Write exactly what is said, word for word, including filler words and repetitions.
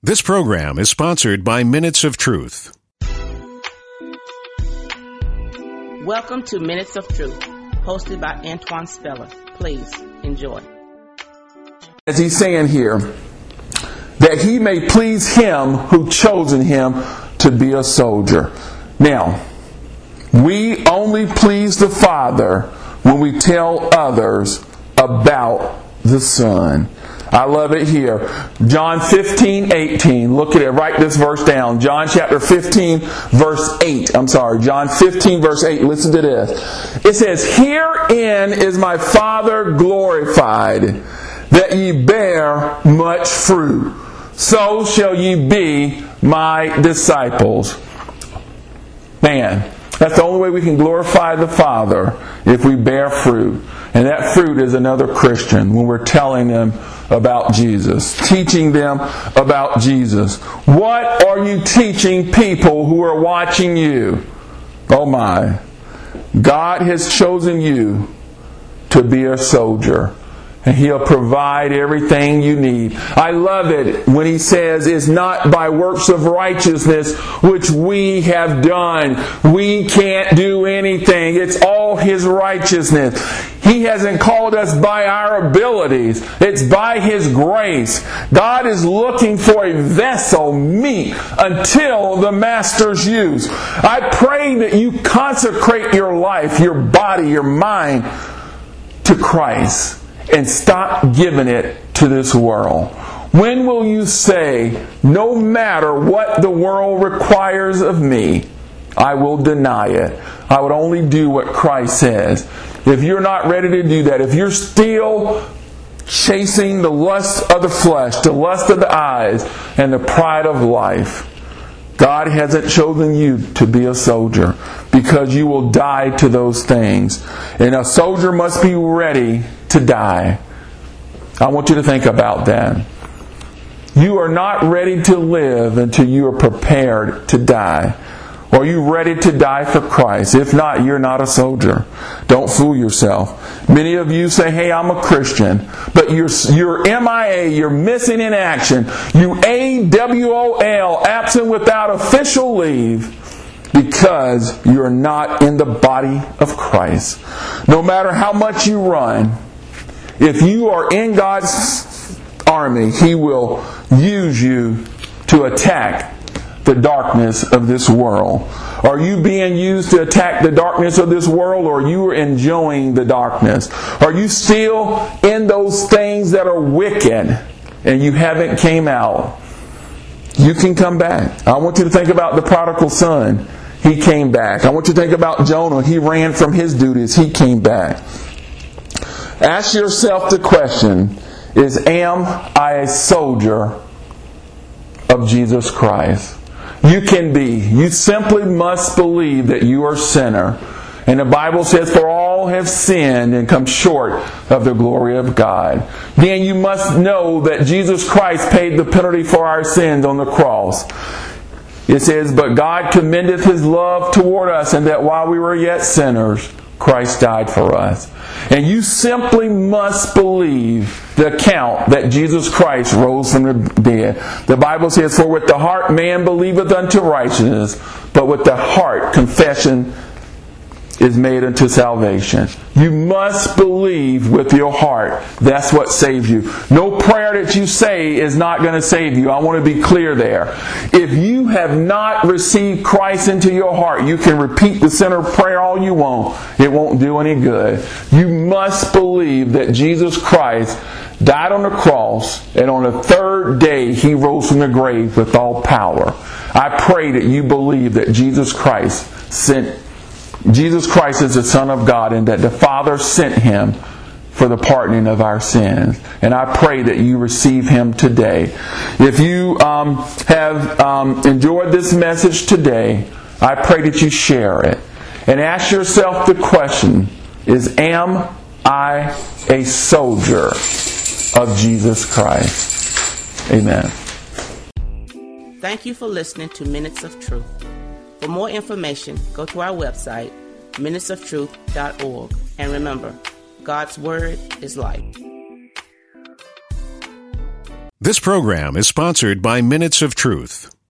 This program is sponsored by Minutes of Truth. Welcome to Minutes of Truth, hosted by Antoine Speller. Please enjoy. As he's saying here, that he may please him who chosen him to be a soldier. Now, we only please the Father when we tell others about the Son. I love it here. John fifteen, eighteen. Look at it. Write this verse down. John chapter fifteen, verse eight. I'm sorry. John fifteen, verse eight. Listen to this. It says, "Herein is my Father glorified, that ye bear much fruit. So shall ye be my disciples." Man, that's the only way we can glorify the Father, if we bear fruit. And that fruit is another Christian, when we're telling them about Jesus, teaching them about Jesus. What are you teaching people who are watching you? Oh my. God has chosen you to be a soldier, and He'll provide everything you need. I love it when He says, "It's not by works of righteousness which we have done." We can't do anything. It's all His righteousness. He hasn't called us by our abilities. It's by His grace. God is looking for a vessel, meet, until the Master's use. I pray that you consecrate your life, your body, your mind to Christ, and stop giving it to this world. When will you say, no matter what the world requires of me, I will deny it. I would only do what Christ says. If you're not ready to do that, if you're still chasing the lust of the flesh, the lust of the eyes, and the pride of life, God hasn't chosen you to be a soldier, because you will die to those things. And a soldier must be ready to die. I want you to think about that. You are not ready to live until you are prepared to die. Are you ready to die for Christ? If not, you're not a soldier. Don't fool yourself. Many of you say, "Hey, I'm a Christian," but you're you're M I A, you're missing in action. You A W O L, absent without official leave, because you're not in the body of Christ. No matter how much you run, if you are in God's army, He will use you to attack the darkness of this world. Are you being used to attack the darkness of this world, or are you enjoying the darkness? Are you still in those things that are wicked and you haven't came out? You can come back. I want you to think about the prodigal son. He came back. I want you to think about Jonah. He ran from his duties. He came back. Ask yourself the question, is am I a soldier of Jesus Christ? You can be. You simply must believe that you are a sinner. And the Bible says, "For all have sinned and come short of the glory of God." Then you must know that Jesus Christ paid the penalty for our sins on the cross. It says, "But God commendeth His love toward us, and that while we were yet sinners, Christ died for us." And you simply must believe the account that Jesus Christ rose from the dead. The Bible says, "For with the heart man believeth unto righteousness, but with the heart confession is made unto salvation." You must believe with your heart. That's what saves you. No prayer that you say is not going to save you. I want to be clear there. If you have not received Christ into your heart, you can repeat the sinner prayer all you want. It won't do any good. You must believe that Jesus Christ died on the cross, and on the third day He rose from the grave with all power. I pray that you believe that Jesus Christ sent Jesus Christ is the Son of God, and that the Father sent Him for the pardoning of our sins. And I pray that you receive Him today. If you um, have um, enjoyed this message today, I pray that you share it. And ask yourself the question, is am I a soldier of Jesus Christ? Amen. Thank you for listening to Minutes of Truth. For more information, go to our website, minutes of truth dot org. And remember, God's Word is life. This program is sponsored by Minutes of Truth.